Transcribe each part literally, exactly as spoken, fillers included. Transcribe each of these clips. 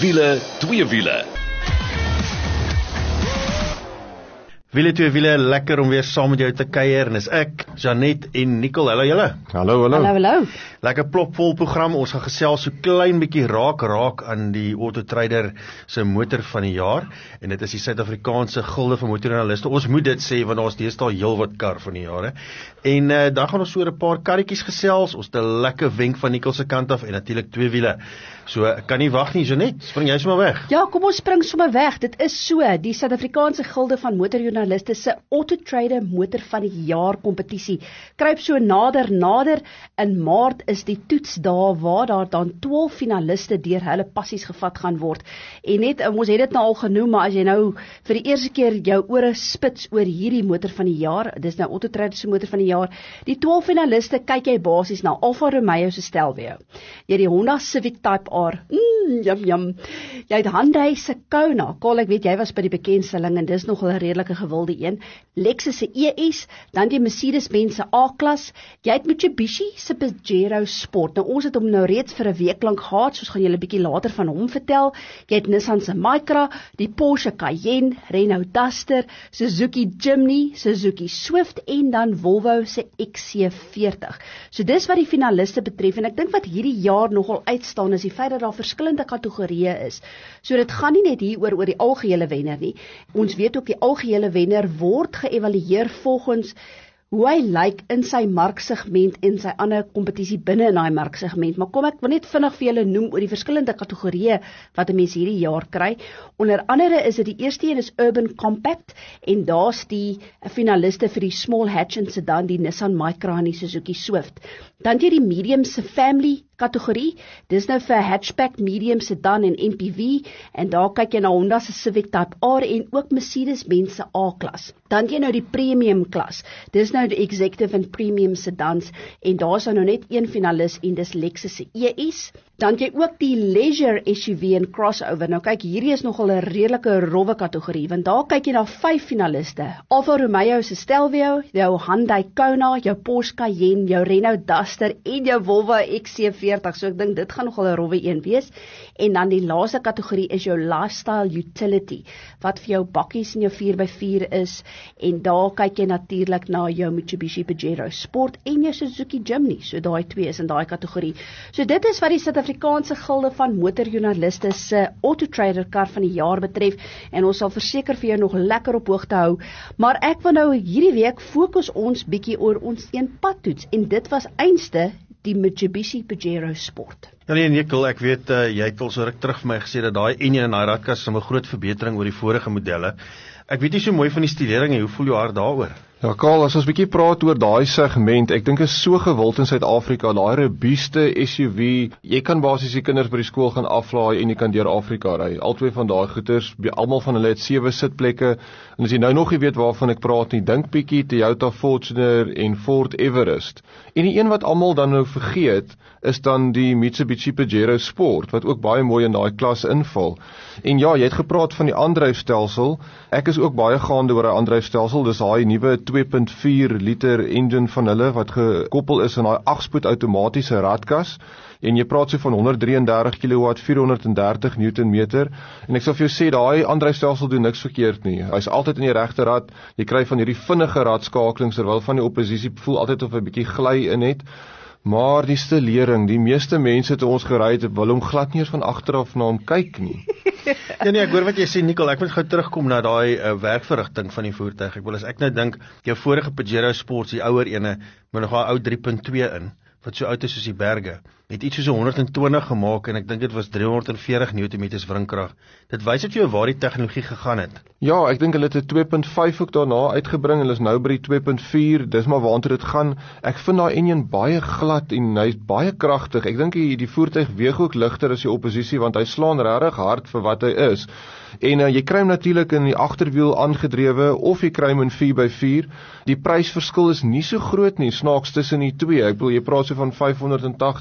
Wiele, twee wiele. Wiele twee wiele, lekker om weer saam met jou te kuier, en is ek, Janet en Nicole. Hallo julle. Hallo, hallo. Hallo, hallo. Lekker plopvol program. Ons gaan gesels so klein bietjie raak raak aan die Auto Trader se motor van die jaar, en dit is die Suid-Afrikaanse gilde van motorjoernaliste. Ons moet dit sê, want daar is deesdae heel wat kar van die jaar, hè. En uh, dan gaan ons so 'n paar karretjies gesels. Ons het 'n lekker wenk van Nicole se kant af, en natuurlik twee wiele. So, kan nie wag nie, Janet, spring jy sommer weg. Ja, kom ons spring sommer weg. Dit is so, die Suid-Afrikaanse gilde van motorjoernaliste se Auto Trader motor van die jaar kompetisie kruip so nader nader. In Maart is die toetsdae waar daar dan twaalf finaliste deur hulle passies gevat gaan word. En net, ons het dit nou al genoem, maar as jy nou vir die eerste keer jou ore spits oor hierdie motor van die jaar, dis nou Auto Trader se motor van die jaar, die twaalf finaliste kyk jy basies na Alfa Romeo se Stelvio. Jy het die Honda Civic Type R, mm, jam jam. Jy het Hyundai se Kona, Kol, ek weet jy was by die bekendstelling en dis nogal 'n redelike gewilde een. Lexus se E S, dan die Mercedes-Benz se A-klas, jy het Mitsubishi se Pajero Sport. Nou ons het hom nou reeds vir 'n week lank gehad, soos gaan julle 'n bietjie later van hom vertel. Jy het Nissan se Micra, die Porsche Cayenne, Renault Duster, Suzuki Jimny, Suzuki Swift en dan Volvo se X C veertig. So dis wat die finaliste betref, en ek dink wat hierdie jaar nogal uitstaan is die feit dat daar verskillende kategorieë is. So dit gaan nie net hier oor oor die algehele wenner nie. Ons weet ook die algehele wenner word geëvalueer volgens hoe hy lyk in sy marksegment en sy ander kompetisie binne in daai marksegment. Maar kom ek wil net vinnig vir julle noem oor die verskillende kategorieë wat 'n mens hierdie jaar kry. Onder andere is dit die eerste een is Urban Compact, en daar's die finaliste vir die Small Hatch en Sedan, die Nissan Micra en die Suzuki Swift. Dan jy die Medium se Family kategorie, dis nou vir hatchback, medium, sedan en M P V, en daar kyk jy na Honda se Civic Type R en ook Mercedes-Benz se A-klas. Dan jy nou die premium klas, dis nou die executive en premium sedans, en daar is nou net een finalis en dis Lexus se E S. Dan jy ook die leisure S U V en crossover. Nou kyk, hierdie is nogal 'n redelike rowwe kategorie, want daar kyk jy na vyf finaliste. Alfa Romeo se Stelvio, jou Hyundai Kona, jou Porsche Cayenne, jou Renault Duster en jou Volvo X C veertig. So ek dink dit gaan nogal 'n rowwe een wees. En dan die laaste kategorie is jou lifestyle utility, wat vir jou bakkies en jou vier by vier is, en daar kyk jy natuurlik na jou Mitsubishi Pajero Sport en jou Suzuki Jimny. So daai twee is in daai kategorie. So dit is wat die Suid-Afrikaanse gilde van motorjoernaliste se Auto Trader kar van die jaar betref, en ons sal verseker vir jou nog lekker op hoogte hou. Maar ek wil nou hierdie week fokus ons bietjie oor ons een padtoets, en dit was einste die Mitsubishi Pajero Sport. Ja nee, Nicole, ek weet, uh, jy het al so ruk terug vir my gesê dat daai enjin en daai radkas is 'n groot verbetering oor die vorige modelle. Ek weet nie so mooi van die studering, hoe voel jou hart daaroor? Ja, Karl, as ons bietjie praat oor daai segment, ek dink is so gewild in Suid-Afrika, daai robuuste S U V, jy kan basies die kinders by die skool gaan aflaai en jy kan deur Afrika ry. Albei van daai goeters, almal van hulle het sewe sitplekke, en as jy nou nog nie weet waarvan ek praat nie, dink bietjie Toyota Fortuner en Ford Everest. En die een wat almal dan nou vergeet, is dan die Mitsubishi Pajero Sport, wat ook baie mooi in daai klas inval. En ja, jy het gepraat van die aandryfstelsel, ek is ook baie gaande oor 'n aandryfstelsel, dis daai nuwe twee punt vier liter engine van hulle, wat gekoppel is aan daai agt-spoed outomatiese radkas, en jy praat so van honderd drie en dertig kilowatt, vierhonderd dertig newtonmeter, en ek sal vir jou sê, daai aandryfstelsel doen niks verkeerd nie, hy is altyd in die regte rad, jy kry van hierdie vinnige radskakelings, terwyl van die oppositie voel altyd of 'n bietjie gly in het, maar die stilering, die meeste mense te ons gery het, wil hom glad nie eens van agteraf na hom kyk nie. Ja nee, ek hoor wat jy sê, Nicole, ek wil gou terugkom na daai uh, werkverrigting van die voertuig. Ek wil as ek nou dink, jou vorige Pajero Sports, die ouer ene, met nog 'n ou drie punt twee in, wat so oud is soos die berge, het iets soos honderd en twintig gemaak, en ek dink dit was driehonderd en veertig newtonmeters wrinkrag. Dit wys dit vir jou waar die tegnologie gegaan het. Ja, ek dink hulle het 'n twee punt vyf ook daarna uitgebring, hulle is nou by die twee punt vier, dis maar waartoe dit gaan. Ek vind daai enjin baie glad en hy's baie kragtig. Ek dink die, die voertuig weeg ook ligter as die oppositie, want hy slaan regtig hard vir wat hy is. En uh, jy kry hom natuurlik in die agterwiel aangedrewe, of jy kry hom in vier by vier. Die prysverskil is nie so groot nie, snaaks tussen die twee. Ek bedoel, jy praat so van vyfhonderd en tagtig vir die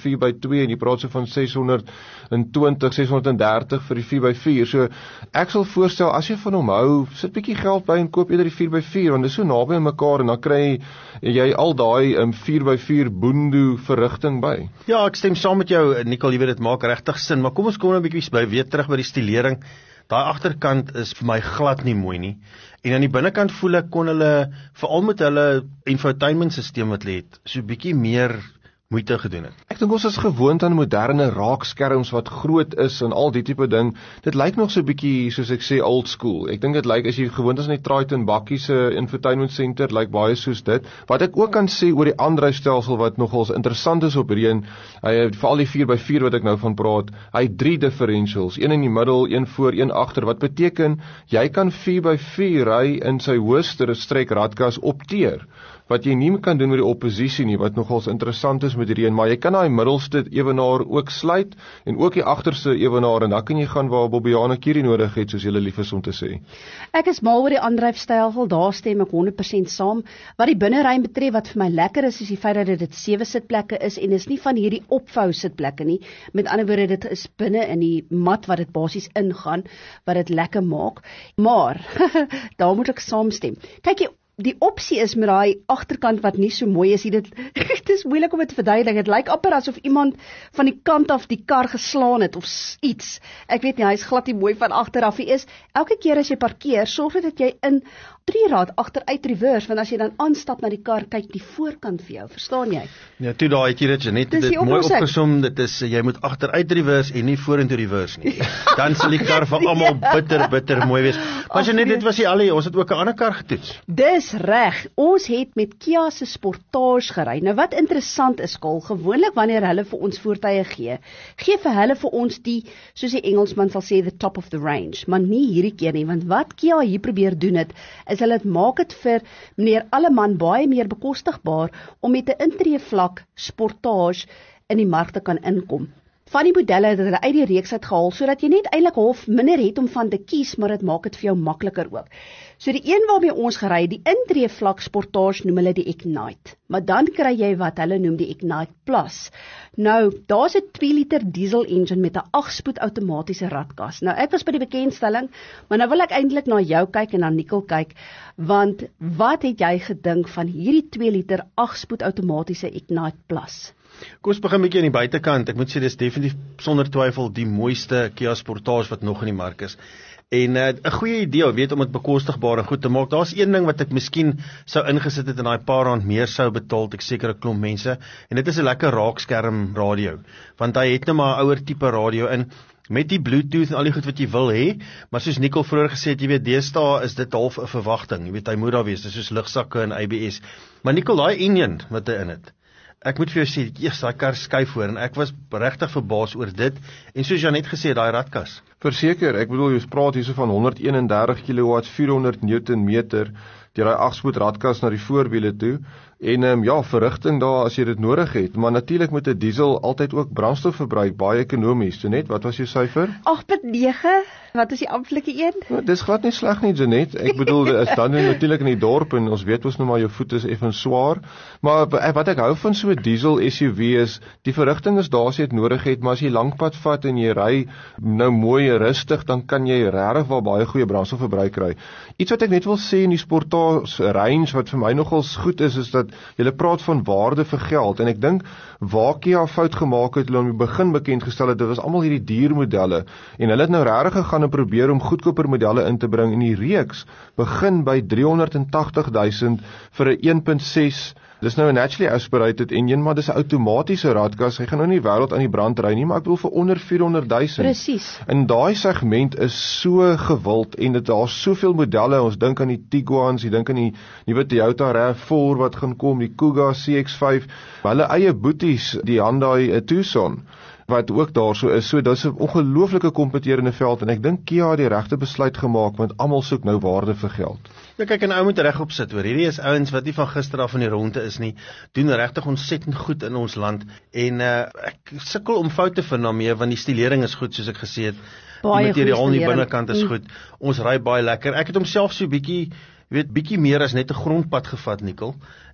vier by twee en jy praat so van ses honderd twintig, ses honderd dertig vir die vier by vier. So ek sal voorstel as jy van hom hou, sit bietjie geld by en koop eerder die vier by vier want dit is so naby aan mekaar en dan kry jy al daai um, vier by vier boendo verrigting by. Ja, ek stem saam met jou Nicole, jy weet dit maak regtig sin, maar kom ons kom nou 'n bietjie by weer terug by die stilering. Daai agterkant is vir my glad nie mooi nie. En aan die binnekant voel ek kon hulle veral met hulle infotainment stelsel wat hulle het, so 'n bietjie meer moeite gedoen het. Ek dink ons is gewoond aan moderne raakskerms wat groot is en al die tipe ding. Dit lyk nog so 'n bietjie soos ek sê old school. Ek dink dit lyk as jy gewoond is aan die Triton bakkie se infotainment center, lyk baie soos dit. Wat ek ook kan sê oor die aandryfstelsel wat nogals interessant is op hierdie een, hy veral die vier by vier wat ek nou van praat, hy het drie differentials, een in die middel, een voor, een agter, wat beteken jy kan vier by vier ry in sy hoogste strek radkas opteer. Wat jy nie kan doen met die oppositie nie, wat nogals interessant is met hierdie een, maar jy kan daai middelste ewenaar ook sluit, en ook die agterste ewenaar, en dan kan jy gaan waar Bobbiana Curie nodig het, soos julle lief is om te sê. Ek is mal oor die aandryfstelsel, daar stem ek honderd persent saam. Wat die binneruim betref, wat vir my lekker is, is die feit dat dit sewe sitplekke is, en is nie van hierdie opvou sitplekke nie, met ander woorde, dit is binne in die mat wat dit basies ingaan, wat dit lekker maak, maar, daar moet ek saamstem. Kyk jy, die opsie is met daai agterkant wat nie so mooi is, dit, dit is moeilik om dit te verduidelik, het lyk amper asof iemand van die kant af die kar geslaan het, of iets, ek weet nie, hy is glad nie mooi van agteraf, hy is, elke keer as jy parkeer, sorg dat jy in drieraad agteruit reverse, want as jy dan aanstap na die kar, kyk die voorkant vir jou, verstaan jy? Ja, toe daar het jy dit, Jeanette, dit, dit mooi opgesom, dit is, jy moet agteruit reverse en nie vorentoe reverse nie, dan sal die kar vir almal bitter, bitter mooi wees, maar Jeanette, dit was nie al, ons het ook 'n ander kar getoets. Dis reg, ons het met Kia se Sportage gery. Nou wat interessant is, Kol, gewoonlik wanneer hulle vir ons voertuie gee, gee vir hulle vir ons die, soos die Engelsman sal sê, the top of the range, maar nie hierdie keer nie, want wat Kia hier probeer doen het, is hulle het maak het vir meneer Alleman baie meer bekostigbaar om met 'n intree vlak Sportage in die mark te kan inkom. Van die modelle het hulle uit die reeks uit gehaal, sodat jy net eintlik half minder het om van te kies, maar dit maak dit vir jou makliker ook. So die een waarmee ons gery, die intree vlak Sportage noem hulle die Ignite, maar dan kry jy wat hulle noem die Ignite Plus. Nou, daar's 'n twee liter diesel engine met 'n agt spoed outomatiese radkas. Nou, ek was by die bekendstelling, maar nou wil ek eintlik na jou kyk en na Nicole kyk, want wat het jy gedink van hierdie twee liter agt spoed outomatiese Ignite Plus? Kom ons begin 'n bietjie aan die buitekant. Ek moet sê dis definitief sonder twyfel die mooiste Kia Sportage wat nog in die mark is. En 'n uh, goeie idee, weet om dit bekostigbaar en goed te maak. Daar's een ding wat ek miskien sou ingesit het en daai paar rand meer sou betaal, ek seker 'n klomp mense, en dit is 'n lekker raakskerm radio, want hy het net maar 'n ouer tipe radio in met die Bluetooth en al die goed wat jy wil hê, maar soos Nicole vroeër gesê het, jy weet, deesdae is dit half 'n verwagting. Jy weet, hy moet daar wees, dis soos lugsakke en A B S. Maar Nicole, daai engine wat hy in het, ek moet vir jou sê, eers daai kar skuif voor, en ek was regtig verbaas oor dit, en soos Jeanette gesê het, daai radkas. Verseker, ek bedoel, jy praat hierso van honderd eenendertig kilowatt, vierhonderd newtonmeter, deur daai agt spoed radkas na die voorwiele toe, en um, ja, verrigting daar as jy dit nodig het, maar natuurlik met 'n diesel altyd ook brandstof verbruik, baie ekonomies. So net, wat was jou syfer? agt punt nege, wat is die amptelike een? Nou, dis glad nie sleg nie, Jeanette. Ek bedoel, dit is dan natuurlik in die dorp, en ons weet ons nou maar jou voet is effens swaar, maar wat ek hou van so 'n diesel S U V is, die verrigting is daar as jy dit nodig het, maar as jy lang pad vat en jy ry nou mooi rustig, dan kan jy regtig wel baie goeie brandstofverbruik kry. Iets wat ek net wil sê in die Sportage range, wat vir my nogals goed is, is dat julle praat van waarde vir geld, en ek dink waar Kia fout gemaak het, hulle aan die begin bekend gestel het, dit was almal hierdie diermodelle, en hulle het nou regtig gegaan en probeer om goedkoper modelle in te bring, en die reeks begin by driehonderd tagtig duisend vir 'n een punt ses, dis nou 'n naturally aspirated engine, maar dis 'n outomatiese radkas, hy gaan nou nie wêreld aan die brand ry nie, maar ek bedoel vir onder vierhonderd duisend. Presies. En daai segment is so gewild, en dit daar's soveel modelle, ons dink aan die Tiguans, jy dink aan die nuwe Toyota RAV four wat gaan kom, die Kuga C X vyf, hulle eie boeties, die Hyundai Tucson, wat ook daar so is, so dis 'n ongelooflike kompeterende veld, en ek dink Kia het die regte besluit gemaak, want almal soek nou waarde vir geld. Ja, kyk, en ou moet regop sit hoor, hierdie is ouens wat nie van gister af in die ronde is nie, doen regtig ontsettend goed in ons land, en uh, ek sukkel om foute vind daarmee, want die stilering is goed, soos ek gesê het, die materiaal in die binnekant is goed, ons ry baie lekker, ek het homself so bietjie, weet, bietjie meer as net 'n grondpad gevat, Nicole,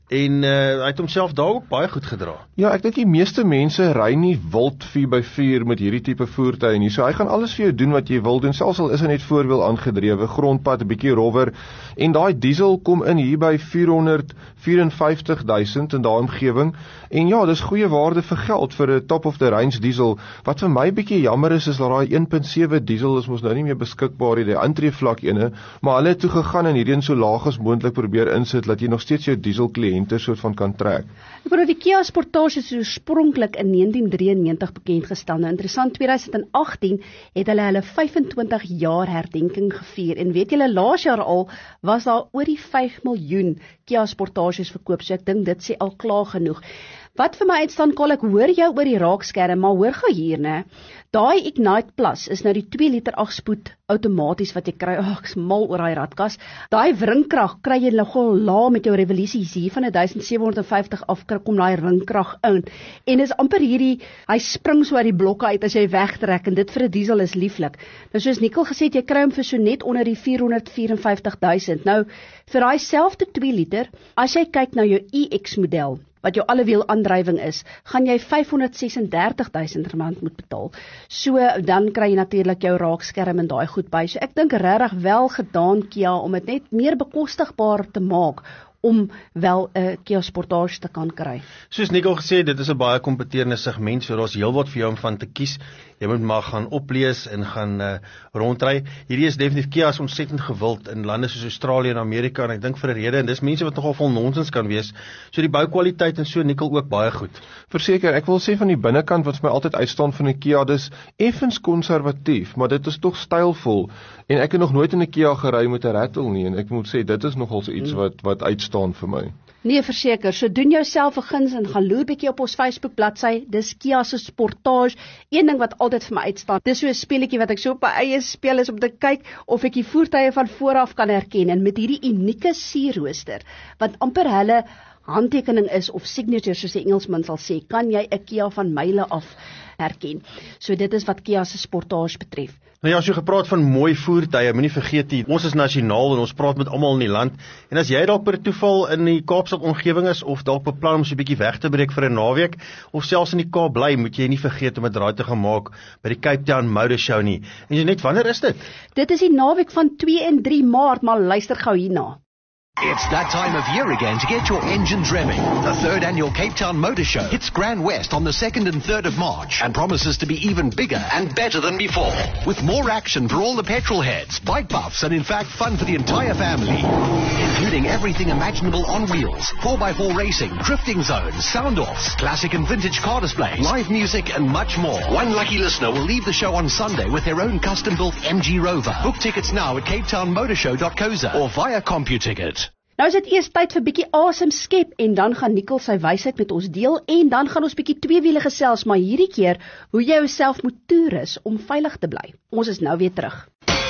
en uh, hy het homself daar ook baie goed gedra. Ja, ek dink die meeste mense ry nie wild vier by vier met hierdie tipe voertuie nie. So hy gaan alles vir jou doen wat jy wil doen, selfs al is hy net voorwiel aangedrewe, grondpad, 'n bietjie rowwer. En daai diesel kom in hier by vierhonderd vierenvyftig duisend in daai omgewing. En ja, dis goeie waarde vir geld vir 'n top of the range diesel. Wat vir my bietjie jammer is, is dat daai een punt sewe diesel is mos nou nie meer beskikbaar nie, die aantreevlak ene, maar hulle het toe gegaan en hierdie een so laag as moontlik probeer insit dat jy nog steeds jou diesel kliënte soort van kan trek. Ek bedoel, die Kia Sportage is oorspronklik in negentien drieënnegentig bekend gestaan. Nou interessant, tweeduisend agttien het hulle hulle vyfentwintig jaar herdenking gevier en weet julle, laas jaar al was daar oor die vyf miljoen Kia Sportages verkoop, so ek dink dit sê al klaar genoeg. Wat vir my uitstaan, Kol, ek hoor jou oor die raakskerm, maar hoor gou hier, né? Daai Ignite Plus is nou die twee liter agt spoed outomaties wat jy kry. Ag, oh, ek is mal oor daai radkas. Daai wringkrag kry jy nogal laag met jou revolusies hier van seventeen vyfty af kom daai wringkrag in. En is amper hierdie, hy spring so uit die blokke uit as jy wegtrek en dit vir 'n diesel is lieflik. Nou soos Nicole gesê het, jy kry hom vir so net onder die vierhonderd vierenvyftig duisend. Nou vir daai selfde twee liter, as jy kyk na jou E X model, wat jou allewiel aandrywing is, gaan jy vyfhonderd sesendertig duisend rand moet betaal. So, dan kry jy natuurlik jou raakskerm en daai goed by. So ek dink regtig wel gedaan, Kia, om dit net meer bekostigbaar te maak, om wel 'n uh, Kia Sportage te kan kry. Soos Nicole gesê het, dit is 'n baie kompeterende segment, so daar's heelwat vir jou om van te kies. Jy moet maar gaan oplees en gaan uh, rondry. Hierdie is definitief, Kia is ontsettend gewild in lande soos Australië en Amerika, en ek dink vir 'n rede, en dis mense wat nogal vol nonsens kan wees. So die boukwaliteit en so, Nicole, ook baie goed. Verseker, ek wil sê van die binnekant wat vir my altyd uitstaan van 'n Kia, dis effens konservatief, maar dit is tog stylvol. En ek het nog nooit in 'n Kia gery met 'n rattle nie, en ek moet sê dit is nogal so iets wat wat uitstaan vir my. Nee, verseker, so doen jouself 'n guns en gaan loer bietjie op ons Facebook bladsy. Dis Kia se Sportage. Een ding wat altyd vir my uitstaan, dis so 'n speletjie wat ek so op my eie speel is om te kyk of ek die voertuie van vooraf kan herken, en met hierdie unieke sierrooster wat amper hulle handtekening is of signature soos die Engelsman sal sê, kan jy 'n Kia van myle af herken. So dit is wat Kia se Sportage betref. Nou ja, as jy gepraat van mooi voertuie, moenie vergeet nie, ons is nasionaal en ons praat met almal in die land. En as jy dalk per toeval in die Kaapstad omgewing is of dalk beplan om so 'n bietjie weg te breek vir 'n naweek of selfs in die Kaap bly, moet jy nie vergeet om 'n draai te gaan maak by die Cape Town Motor Show nie. En jy net, wanneer is dit? Dit is die naweek van twee en drie Maart, maar luister gou hierna. It's that time of year again to get your engines revving. The third annual Cape Town Motor Show hits Grand West on the second and third of March and promises to be even bigger and better than before. With more action for all the petrol heads, bike buffs, and in fact fun for the entire family. Including everything imaginable on wheels, four by four racing, drifting zones, sound-offs, classic and vintage car displays, live music and much more. One lucky listener will leave the show on Sunday with their own custom-built M G Rover. Book tickets now at cape town motor show dot co za or via CompuTicket. Nou is dit eers tyd vir bietjie asem skep, en dan gaan Nicole sy wysheid met ons deel, en dan gaan ons bietjie tweewiele gesels, maar hierdie keer hoe jy jouself moet toerus om veilig te bly. Ons is nou weer terug.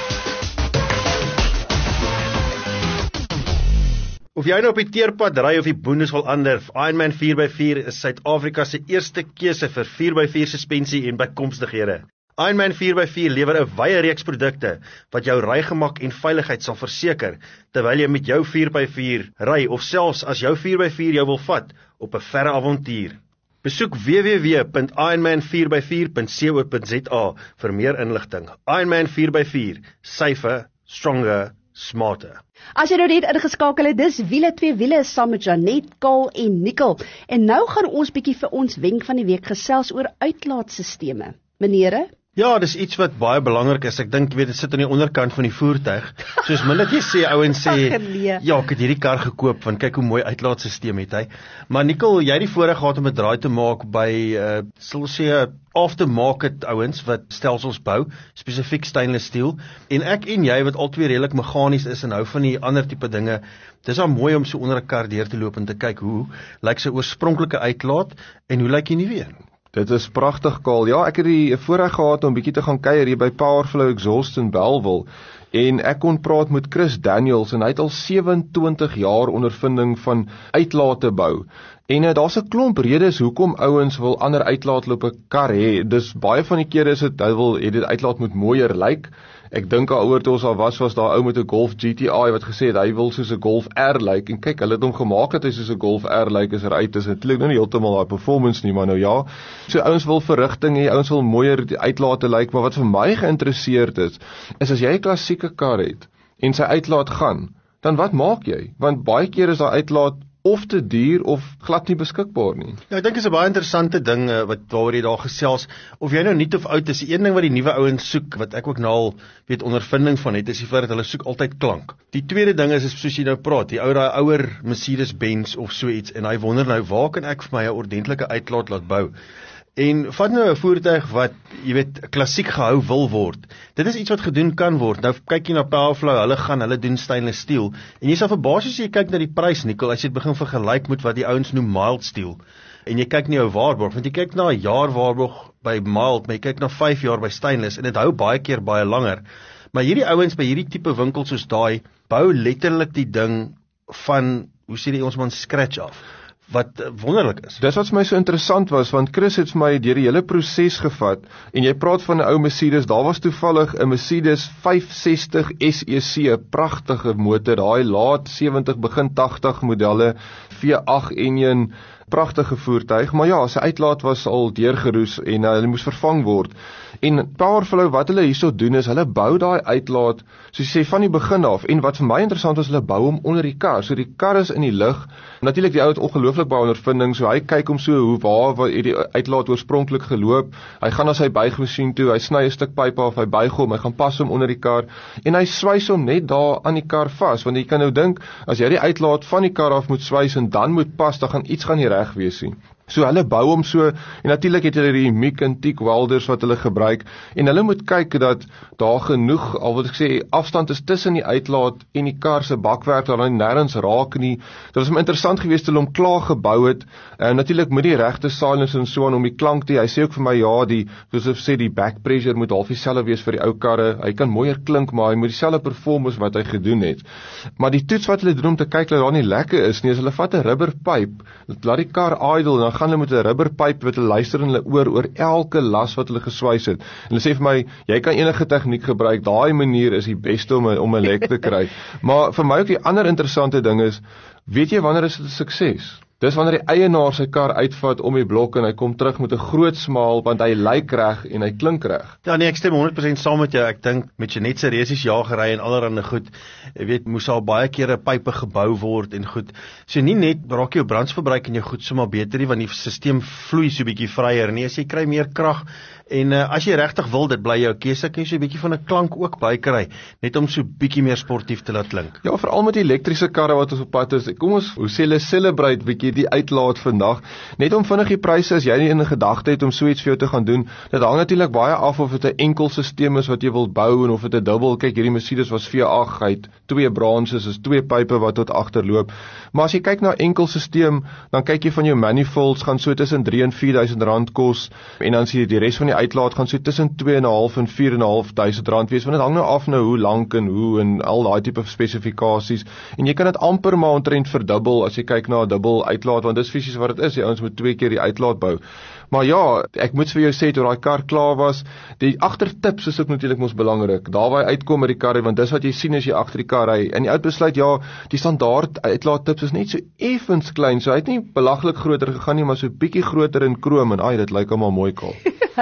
Of jy nou op die teerpad ry of die boondes wil ander, Ironman vier by vier is Suid-Afrika se eerste keuse vir vier by vier suspensie en bykomstighede. Ironman vier by vier lewer 'n wye reeks produkte wat jou rygemak en veiligheid sal verseker terwyl jy met jou vier by vier ry of selfs as jou vier by vier jou wil vat op 'n verre avontuur. Besoek w w w punt ironman vier by vier punt co punt za vir meer inligting. Ironman vier by vier, safer, stronger, smarter. As jy nou net ingeskakel het, dis wiele twee wiele saam met Janet, Kol en Nicole. En nou gaan ons bietjie vir ons wenk van die week gesels oor uitlaatstelsels. Meneere? Ja, dis iets wat baie belangrik is. Ek dink, weet, dit sit aan die onderkant van die voertuig. Soos min dat jy sê, ouens sê, ja, ek het hierdie kar gekoop, want kyk hoe mooi uitlaatstelsel het hy. Maar Nicole, jy het die voorreg gehad om 'n draai te maak by, uh, sal ons sê, aftermarket ouens wat stelsels bou, spesifiek stainless steel. En ek en jy, wat altyd redelik meganies is en hou van die ander tipe dinge, dis al mooi om so onder 'n kar deur te loop en te kyk hoe lyk sy oorspronklike uitlaat en hoe lyk die nuwe een. Dit is pragtig, Kaal. Ja, ek het die voorreg gehad om bietjie te gaan kuier hier by Powerflow Exhaust in Bellville, en ek kon praat met Chris Daniels, en hy het al sewe-en-twintig jaar ondervinding van uitlaate bou. En uh, daar's 'n klomp redes hoekom ouens wil ander uitlaat op 'n kar hê. Dis baie van die kere is dit hy wil hê dit uitlaat moet mooier lyk. Ek dink daaroor toe ons al was, was daar ou met 'n Golf G T I wat gesê het hy wil soos 'n Golf R lyk, en kyk, hulle het hom gemaak dat hy soos 'n Golf R lyk as hy uit is. Natuurlik nou nie heeltemal daai performance nie, maar nou ja. So ouens wil verrigting hê, ouens wil mooier die uitlaat lyk, maar wat vir my geïnteresseerd is, is as jy 'n klassieke kar het en sy uitlaat gaan, dan wat maak jy? Want baie keer is daai uitlaat of te duur of glad nie beskikbaar nie. Ja, ek dink dit is 'n baie interessante ding uh, wat waaroor jy daar gesels. Of jy nou nuut of oud is, die een ding wat die nuwe ouens soek, wat ek ook nou al weet ondervinding van het, is die feit dat hulle soek altyd klank. Die tweede ding is, is soos jy nou praat, die ou daai ouer Mercedes-Benz of so iets, en hy wonder nou, waar kan ek vir my 'n ordentlike uitlaat laat bou? En vat nou 'n voertuig wat, jy weet, klassiek gehou wil word. Dit is iets wat gedoen kan word. Nou kyk jy na Powerflow, hulle gaan, hulle doen stainless steel. En jy sal verbaas as jy kyk na die prys, Nicole, as jy dit begin vergelyk met wat die ouens noem mild steel. En jy kyk nie jou waarborg, want jy kyk na 'n jaar waarborg by mild, maar jy kyk na vyf jaar by stainless, en dit hou baie keer baie langer. Maar hierdie ouens by hierdie tipe winkels soos daai, bou letterlik die ding van, hoe sê die ons man, scratch af. Wat wonderlik is. Dis wat vir my so interessant was, want Chris het vir my deur die hele proses gevat, en jy praat van 'n ou Mercedes, daar was toevallig 'n Mercedes vyf sestig S E C, 'n pragtige motor, daai laat sewentig begin tagtig modelle, V agt enjin, pragtige voertuig, maar ja, sy uitlaat was al deurgeroes en uh, hulle moes vervang word. En Powerflow, wat hulle hierso doen is, hulle bou daai uitlaat, soos jy sê, van die begin af, en wat vir my interessant was, hulle bou hom onder die kar, so die kar is in die lug, natuurlik die ou het ongelooflik baie ondervinding, so hy kyk hom so, hoe waar, waar die uitlaat oorspronklik geloop, hy gaan na sy buigmasjien toe, hy sny 'n stuk pyp af, hy buig hom, hy gaan pas hom onder die kar, en hy swys hom net daar aan die kar vas, want jy kan nou dink, as jy die uitlaat van die kar af moet swys, en dan moet pas, dan gaan iets gaan nie reg wees nie. So hulle bou hom so, en natuurlik het hulle die Miek en Teak welders wat hulle gebruik, en hulle moet kyk dat daar genoeg, al wat ek sê, afstand is tussen die uitlaat en die kar se bakwerk, dat hulle nêrens raak nie. Dit was interessant geweest toe hulle hom klaar gebou het, en natuurlik met die regte silence en so aan om die klank te, hy sê ook vir my, ja, die, soos ek sê, die back pressure moet half dieselfde wees vir die ou karre, hy kan mooier klink, maar hy moet dieselfde performance wat hy gedoen het. Maar die toets wat hulle doen om te kyk dat daar nie lekke is nie, is hulle vat 'n rubberpyp, laat die kar idle, en dan gaan hulle met 'n rubberpyp wat hulle luister in hulle oor oor elke las wat hulle geswys het. En hulle sê vir my, jy kan enige tegniek gebruik, daai manier is die beste om 'n om 'n lek te kry. Maar vir my ook die ander interessante ding is, weet jy wanneer is dit 'n sukses? Dis wanneer die eienaar sy kar uitvat om die blok en hy kom terug met 'n groot smaal, want hy lyk reg en hy klink reg. Ja nee, ek stem honderd persent saam met jou. Ek dink met Jeanette se resies jagery en allerhande goed, jy weet, moes al baie kere pype gebou word en goed. So nie net raak jou brandverbruik in jou goed sommer beter nie, want die stelsel vloei so 'n bietjie vryer nie, as jy kry meer krag. En uh, as jy regtig wil, dit bly jou keuse, kan jy so 'n bietjie van 'n klank ook bykry, net om so bietjie meer sportief te laat klink. Ja, veral met die elektriese karre wat ons op pad is. Kom ons, hoe sê hulle, celebrate bietjie die uitlaat vandag. Net om vinnig die pryse, as jy nie in 'n gedagte het om so iets vir jou te gaan doen, dit hang natuurlik baie af of dit 'n enkel stelsel is wat jy wil bou en of dit 'n dubbel. Kyk, hierdie Mercedes was V agt, hy het twee branches, is twee pype wat tot agter loop. Maar as jy kyk na enkel stelsel, dan kyk jy van jou manifolds gaan so tussen drie en vier duisend rand kos, en dan sien jy die res van die uitlaat gaan so tussen twee en 'n half en vier en 'n half duisend rand wees, want dit hang nou af nou hoe lank en hoe en al daai tipe spesifikasies, en jy kan dit amper maar omtrent verdubbel as jy kyk na 'n dubbel uitlaat, want dis fisies wat dit is, die ouens moet twee keer die uitlaat bou. Maar ja, ek moet vir jou sê, toe daai kar klaar was, die agtertips is ook natuurlik mos belangrik, daar waar hy uitkom met die kar, want dis wat jy sien as jy agter die kar ry, en die ou besluit, ja, die standaard uitlaattips is net so effens klein, so hy het nie belaglik groter gegaan nie, maar so bietjie groter in krom, en ai, dit lyk almal mooi kaal.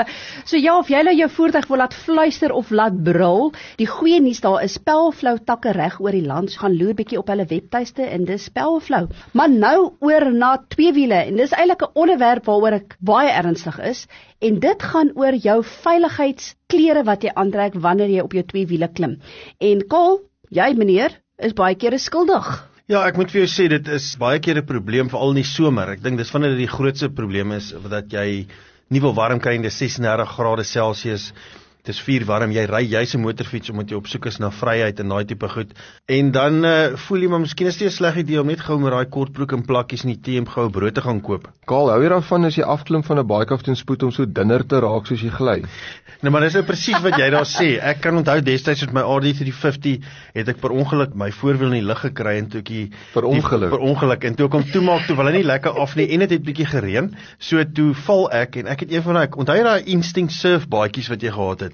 So ja, of jy nou jou voertuig wil laat fluister of laat brul, die goeie nuus, daar is Powerflow takke reg oor die land, so gaan loer bietjie op hulle webtuiste, en dis Powerflow. Maar nou oor na tweewiele, en dis eintlik 'n onderwerp waaroor ek baie ernstig is, en dit gaan oor jou veiligheidsklere wat jy aantrek wanneer jy op jou tweewiele klim. En Kol, jy meneer, is baie kere skuldig. Ja, ek moet vir jou sê, dit is baie keer 'n probleem, veral in die somer. Ek dink dis van dit die grootste probleem is, dat jy nie wil warm kry, dis ses en dertig grade Celsius, dis vier warm, jy ry juis 'n motorfiets omdat jy op soek is na vryheid en daai tipe goed. En dan uh, voel jy maar miskien is dit 'n sleg idee om net gou met daai kortbroek en plakkies in die T M gou brood te gaan koop. Kaal, hou jy daarvan as jy afklim van 'n bike af teen spoed om so dunner te raak soos jy gly? Nou maar dis nou presies wat jy daar sê. Ek kan onthou destyds met my R D drie vyftig het ek per ongeluk my voorwiel in die lug gekry en toe ek per ongeluk per ongeluk en toe ek hom toemaak, toe wil hy nie lekker af nie en dit het bietjie gereën. So toe val ek en ek het een van daai, onthou jy daai Instinct surf baadjies wat jy gehad het?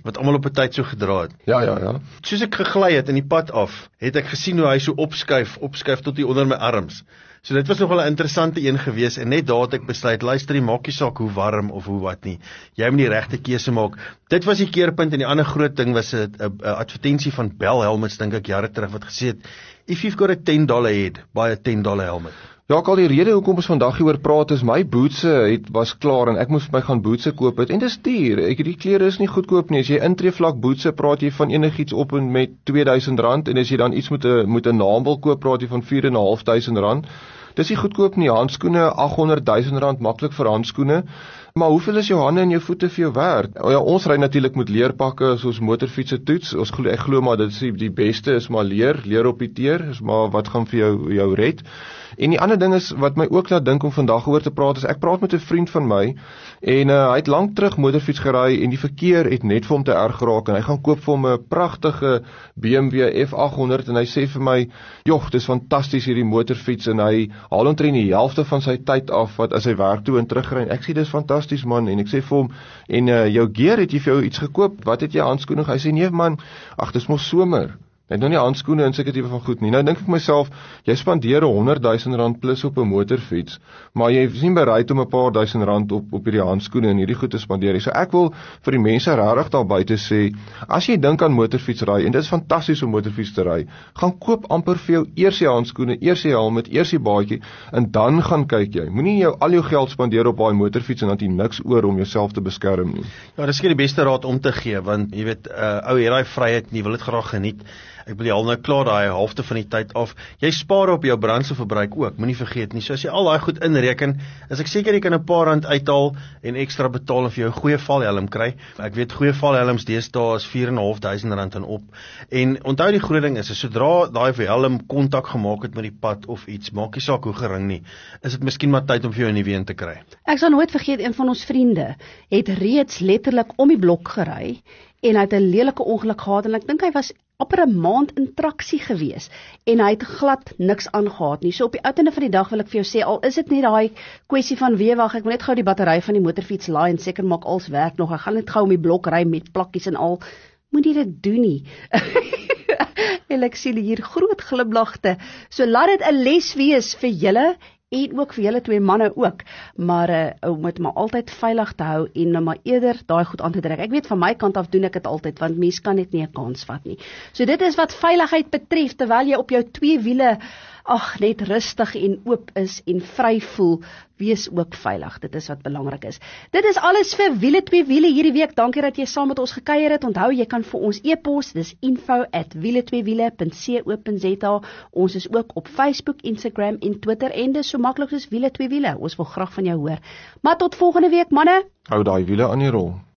wat almal op 'n tyd so gedra het. Ja, ja, ja. Soos ek gegly het in die pad af, het ek gesien hoe hy so opskuif, opskuif tot hier onder my arms. So dit was nogal 'n interessante een gewees en net daar het ek besluit, luister, die maak nie saak hoe warm of hoe wat nie. Jy moet die regte keuse maak. Dit was die keerpunt en die ander groot ding was 'n advertensie van Bell Helmets, dink ek jare terug, wat gesê het, if you've got a ten dollar head, buy a ten dollar helmet. Ja, ek al die rede hoekom ons vandag hieroor praat is my bootse het was klaar en ek moes my gaan bootse koop het en dis duur. Ek die klere is nie goedkoop nie. As jy intree vlak bootse praat jy van enigiets op en met twee duisend rand en as jy dan iets moet 'n moet 'n naam wil koop praat jy van vier en 'n half duisend rand. Dis nie goedkoop nie. Handskoene aghonderd duisend rand maklik vir handskoene. Maar hoeveel is jou hande en jou voete vir jou werd? O ja, ons ry natuurlik met leerpakke soos motorfietsse toets. Ons glo ek glo maar dit is die, die beste is maar leer, leer op die teer, is maar wat gaan vir jou jou red. En die ander ding is wat my ook laat dink om vandag oor te praat is ek praat met 'n vriend van my en uh, hy het lank terug motorfiets gery en die verkeer het net vir hom te erg geraak en hy gaan koop vir hom 'n pragtige B M W F agthonderd en hy sê vir my, "Jog, dis fantasties hierdie motorfiets" en hy haal omtrent die helfte van sy tyd af wat as hy werk toe en terugry. En ek sê dis fantasties man en ek sê vir hom, "En uh, jou gear het jy vir jou iets gekoop? Wat het jy handskoene?" Hy sê, "Nee man, ag dis mos somer." Hy het nou nie handskoene en sulke tipe van goed nie. Nou dink ek myself, jy spandeer honderd duisend rand plus op 'n motorfiets, maar jy is nie bereid om 'n paar duisend rand op op hierdie handskoene en hierdie goed te spandeer. So ek wil vir die mense regtig daar buite sê, as jy dink aan motorfietsry en dit is fantasties om motorfiets te ry, gaan koop amper vir jou eers die handskoene, eers die helm, eers die baadjie en dan gaan kyk jy. Moenie jou al jou geld spandeer op daai motorfiets en dan jy niks oor om jouself te beskerm nie. Ja, dis die beste raad om te gee want jy weet, uh, ou het daai vryheid nie, wil dit graag geniet. Ek wil jy al nou klaar daai halfte van die tyd af. Jy spaar op jou brandstofverbruik ook, moenie vergeet nie. So as jy al daai goed inreken, is ek seker jy kan 'n paar rand uithaal en ekstra betaal en vir jou 'n goeie valhelm kry. Ek weet goeie valhelms deesdae is vier en 'n half duisend rand en op. En onthou die groot ding is, is sodra daai helm kontak gemaak het met die pad of iets, maak nie saak hoe gering nie, is dit miskien maar tyd om vir jou 'n nuwe een te kry. Ek sal nooit vergeet, een van ons vriende het reeds letterlik om die blok gery en hy het 'n lelike ongeluk gehad en ek dink hy was amper 'n maand in traksie gewees en hy het glad niks aangehad nie. So op die uiteinde van die dag wil ek vir jou sê, al is dit net daai kwessie van wee wag, ek moet net gou die battery van die motorfiets laai en seker maak alles werk nog. Ek gaan net gou om die blok ry met plakkies en al. Moet jy dit doen nie. En ek sien hier groot glimlagte. So laat dit 'n les wees vir julle en ook vir julle twee manne ook, maar uh, om dit maar altyd veilig te hou en nou maar eerder daai goed aan te trek. Ek weet van my kant af doen ek dit altyd, want mens kan net nie 'n kans vat nie. So dit is wat veiligheid betref, terwyl jy op jou twee wiele ag net rustig en oop is en vry voel, wees ook veilig. Dit is wat belangrik is. Dit is alles vir Wiele twee Wiele hierdie week. Dankie dat jy saam met ons gekuier het. Onthou, jy kan vir ons e-pos, dis info at wiele twee wiele punt co punt za. Ons is ook op Facebook, Instagram en Twitter en dis so maklik soos Wiele twee Wiele. Ons wil graag van jou hoor. Maar tot volgende week, manne. Hou daai wiele aan die rol.